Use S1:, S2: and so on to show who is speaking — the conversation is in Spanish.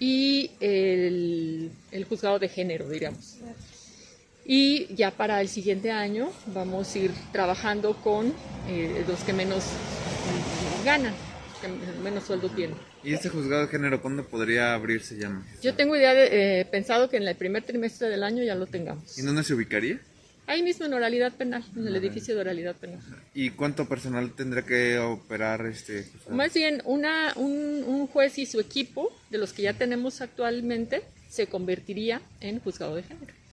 S1: y el juzgado de género, diríamos. Y ya para el siguiente año vamos a ir trabajando con los que menos ganan, que menos sueldo tienen.
S2: ¿Y este juzgado de género cuándo podría abrirse ya?
S1: Yo tengo pensado que en el primer trimestre del año ya lo tengamos.
S2: ¿Y dónde se ubicaría?
S1: Ahí mismo en oralidad penal, en el edificio de oralidad penal.
S2: ¿Y cuánto personal tendrá que operar este juzgado?
S1: Más bien, un juez y su equipo, de los que ya tenemos actualmente, se convertiría en juzgado de género.